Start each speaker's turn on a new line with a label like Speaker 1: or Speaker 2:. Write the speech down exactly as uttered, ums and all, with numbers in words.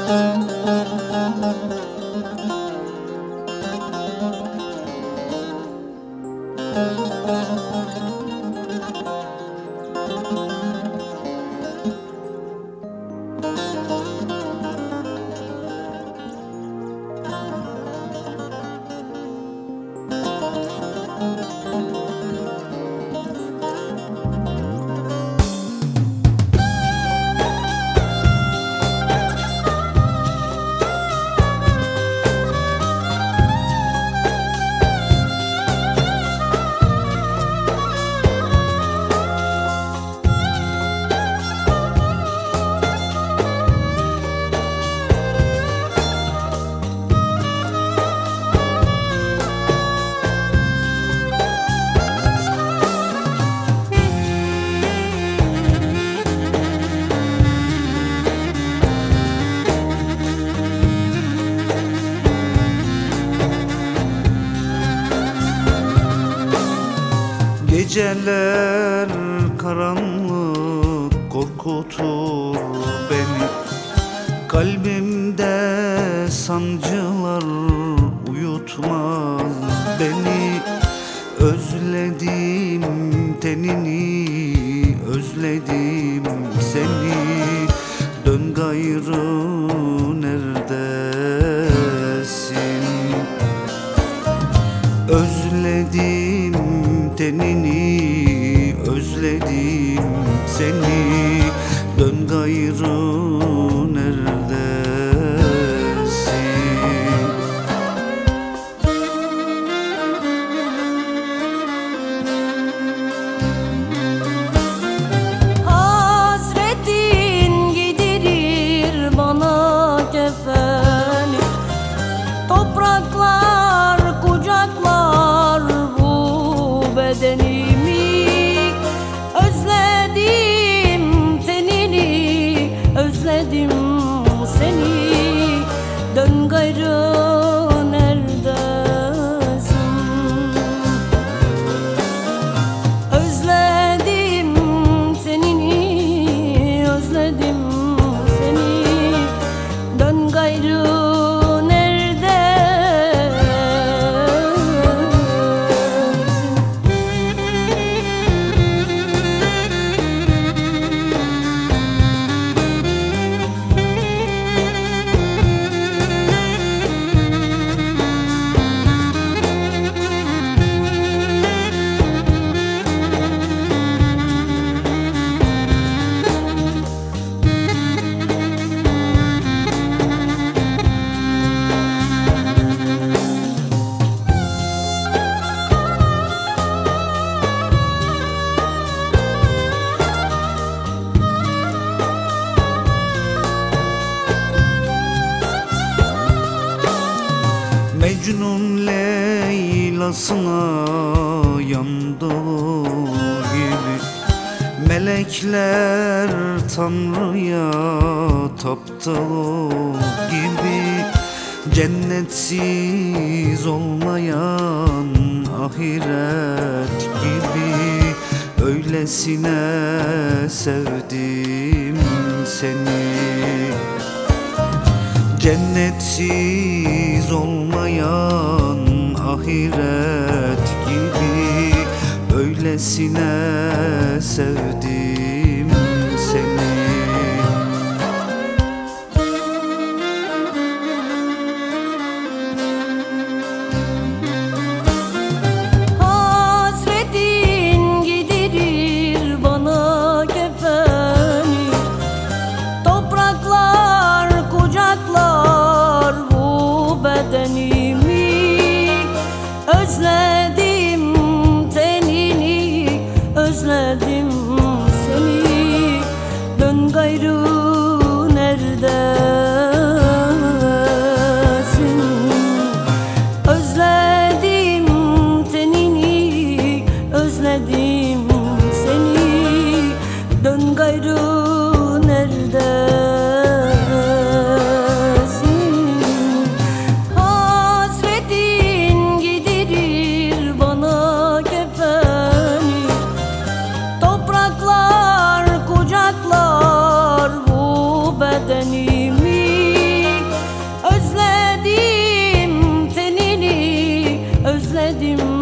Speaker 1: Geceler karanlık korkutur beni, kalbimde sancılar uyutmaz beni. Özledim tenini, özledim seni, dön gayrı neredesin? Özledim tenini, özledim seni, dön gayrı neredesin?
Speaker 2: Hasretin giydirir bana kefeni, topraklar kucaklar bu bedenimi. Özledim tenini, özledim seni, dön gayrı neredesin? Özledim tenini, özledim seni, dön gayrı
Speaker 1: Mecnun Leyla'sına yandığı gibi, melekler Tanrı'ya taptığı gibi, cennetsiz olmayan ahiret gibi, öylesine sevdim seni. Cennetsiz olmayan ahiret gibi, öylesine sevdim seni.
Speaker 2: Hasretin giydirir bana kefeni, topraklar kucaklar bu bedenimi. Özledim tenini, özledim seni, dön gayrı neredesin? Özledim tenini, özledim seni, dön gayrı neredesin? Hasretin giydirir bana kefeni, topraklar kucaklar bu bedenimi. özledim